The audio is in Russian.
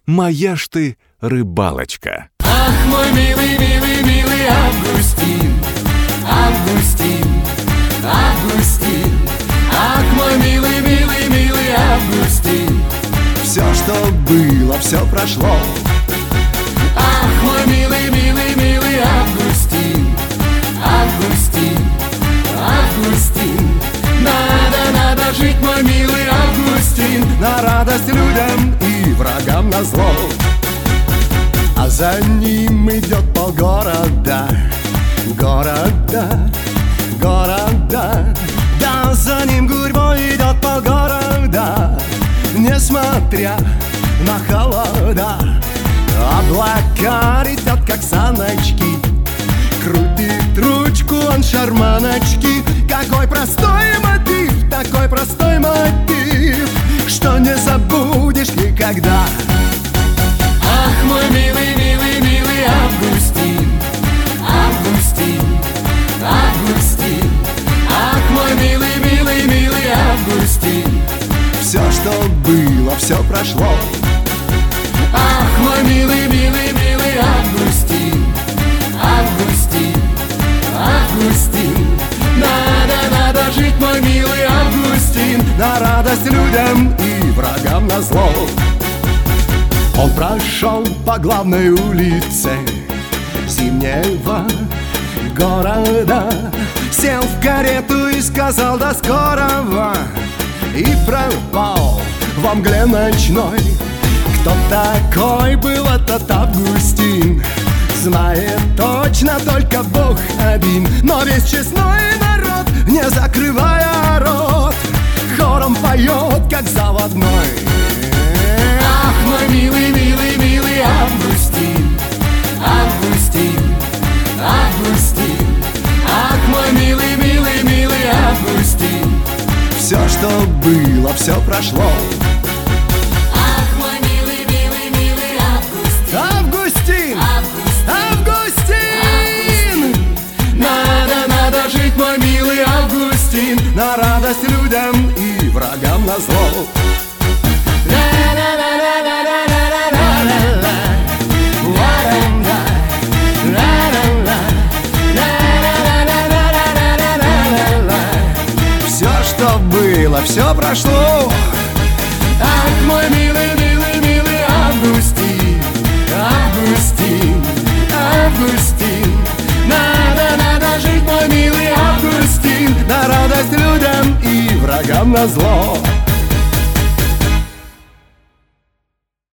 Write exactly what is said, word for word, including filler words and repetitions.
моя ж ты рыбалочка. Ах, мой милый, милый, милый Августин, Августин, Августин. Ах, мой милый, милый, милый Августин. Все, что было, все прошло. Ах, мой милый, милый, милый Августин, Августин, Августин. Надо, надо жить, мой милый Августин, на радость людям и врагам назло. А за ним идет полгорода, города, города. Да, за ним гурьбой идет полгорода, несмотря на холода. Облака летят, как саночки, крутит ручку он шарманочки. Какой простой мотив, такой простой мотив, что не забудешь никогда. Ах, мой милый, милый, милый Августин, Августин, Августин. Ах, мой милый, милый, милый Августин. Все, что было, все прошло. Ах, мой милый, милый, милый Августин, Августин, Августин. Надо, надо жить, мой милый Августин, на радость людям и врагам назло. Он прошел по главной улице зимнего города, сел в карету и сказал до скорого, и пропал во мгле ночной. Кто такой был этот Августин, знает точно только Бог один. Но весь честной народ, не закрывая рот, хором поет, как заводной. Ах, мой милый, милый, милый Августин, Августин, Августин. Ах, мой милый, милый, милый Августин. Все, что было, все прошло. Ах, мой милый, милый, милый Августин, Августин, Августин, Августин. Надо, надо жить, мой милый Августин, на радость людям и врагам назло. Все, что было, все прошло. Ах, мой милый, милый, милый Августин, Августин, Августин. Надо, надо жить, мой милый Августин, на радость людям и врагам назло.